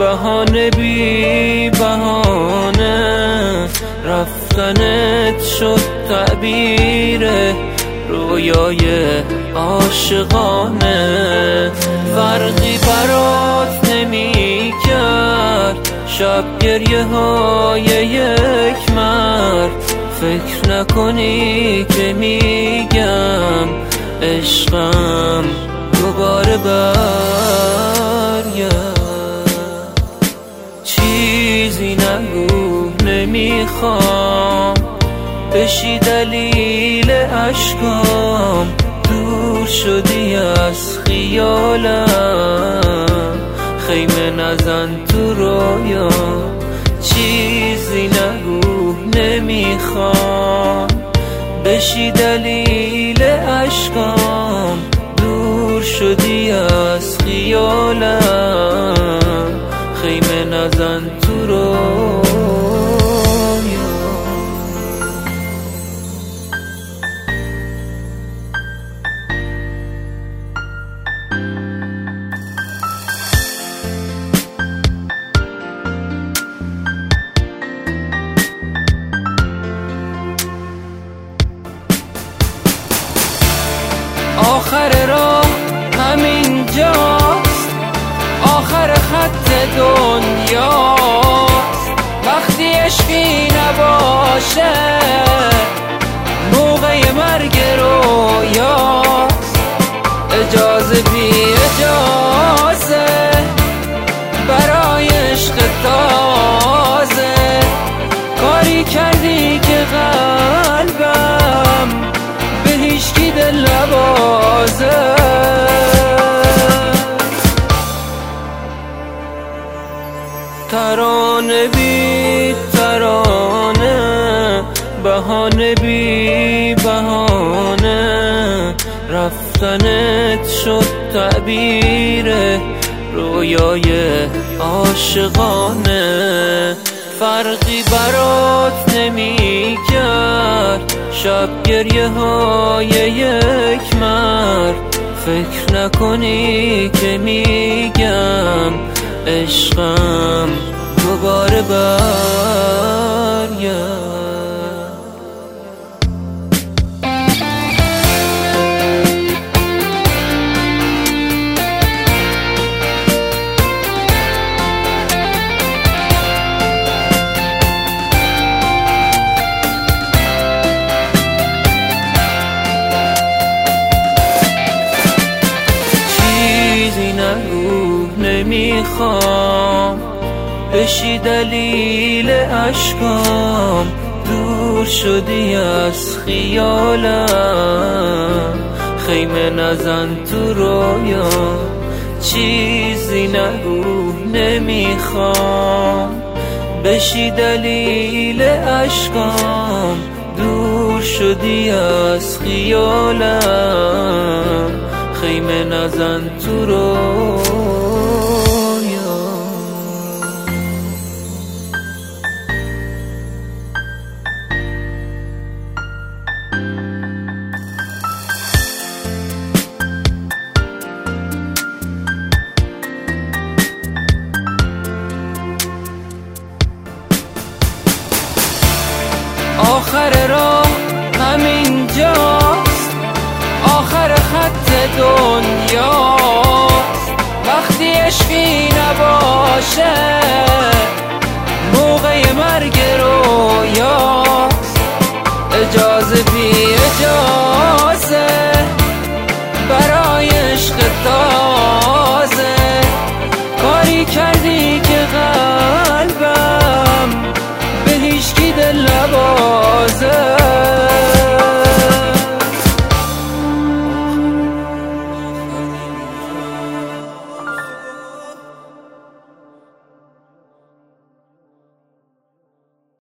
بهانه بی بهانه رفتنت شد تعبیر رویای عاشقانه. فرقی برات نمی کرد شب گریه های یک مرد. فکر نکنی که میگم عشقم دوباره برگرد. چیزی نگو نمیخوام بشی دلیل اشکام. دور شدی از خیالم خیمه نزن تو رویام. چیزی نگو نمیخوام بشی دلیل اشکام. دور شدی از خیالم خیمه نزن تو رویام. آخر راه همین جاست، آخر خط دنیاست. وقتی عشقی نباشه موقع مرگ رویاست. اجازه بی اجازه برای عشق تازه کاری کردی که قلبم به هیچکی دل نبازه. ترانه بی ترانه بهانه بی بهانه رفتنت شد تعبیر رویای عاشقانه. فرقی برات نمی کرد شب گریه های یک مرد. فکر نکنی که میگم عشقم دوباره برگرد. نمیخوام بشی دلیل اشکام. دور شدی از خیالم خیمه نزن تو رویام. چیزی نگو نمیخوام بشی دلیل اشکام. دور شدی از خیالم خیمه نزن تو رویام. آخر راه همین جاست، آخر خط دنیاست. وقتی عشقی نباشه موقع مرگ رویاست. اجازه بی اجازه